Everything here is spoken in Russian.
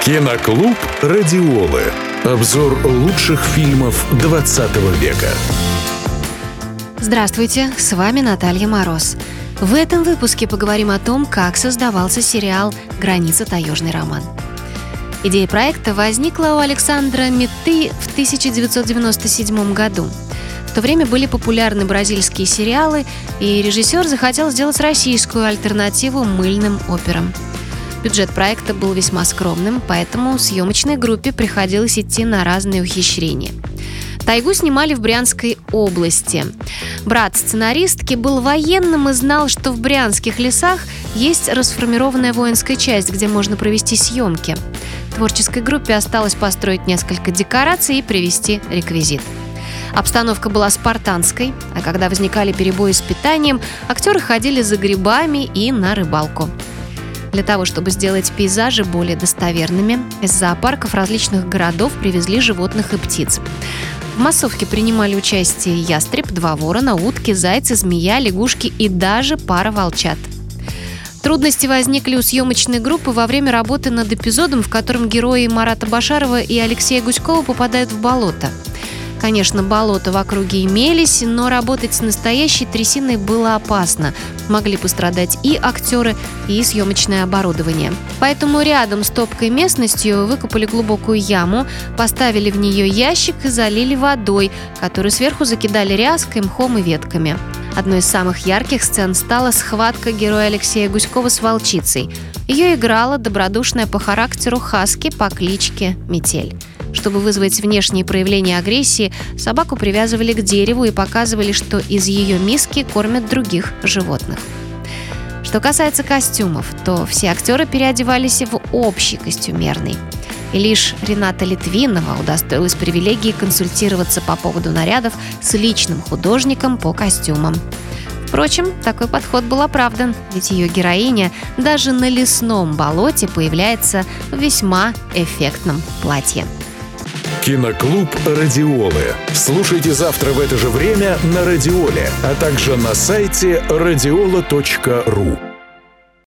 Киноклуб «Радиолы». Обзор лучших фильмов 20 века. Здравствуйте, с вами Наталья Мороз. В этом выпуске поговорим о том, как создавался сериал «Граница. Таежный роман». Идея проекта возникла у Александра Метты в 1997 году. В то время были популярны бразильские сериалы, и режиссер захотел сделать российскую альтернативу мыльным операм. Бюджет проекта был весьма скромным, поэтому съемочной группе приходилось идти на разные ухищрения. «Тайгу» снимали в Брянской области. Брат сценаристки был военным и знал, что в брянских лесах есть расформированная воинская часть, где можно провести съемки. Творческой группе осталось построить несколько декораций и привезти реквизит. Обстановка была спартанской, а когда возникали перебои с питанием, актеры ходили за грибами и на рыбалку. Для того, чтобы сделать пейзажи более достоверными, из зоопарков различных городов привезли животных и птиц. В массовке принимали участие ястреб, 2 ворона, утки, зайцы, змея, лягушки и даже пара волчат. Трудности возникли у съемочной группы во время работы над эпизодом, в котором герои Марата Башарова и Алексея Гуськова попадают в болото. Конечно, болота в округе имелись, но работать с настоящей трясиной было опасно. Могли пострадать и актеры, и съемочное оборудование. Поэтому рядом с топкой местностью выкопали глубокую яму, поставили в нее ящик и залили водой, которую сверху закидали ряской, мхом и ветками. Одной из самых ярких сцен стала схватка героя Алексея Гуськова с волчицей. Ее играла добродушная по характеру хаски по кличке Метель. Чтобы вызвать внешние проявления агрессии, собаку привязывали к дереву и показывали, что из ее миски кормят других животных. Что касается костюмов, то все актеры переодевались в общий костюмерный. И лишь Рената Литвинова удостоилась привилегии консультироваться по поводу нарядов с личным художником по костюмам. Впрочем, такой подход был оправдан, ведь ее героиня даже на лесном болоте появляется в весьма эффектном платье. Киноклуб «Радиолы». Слушайте завтра в это же время на Радиоле, а также на сайте radiola.ru.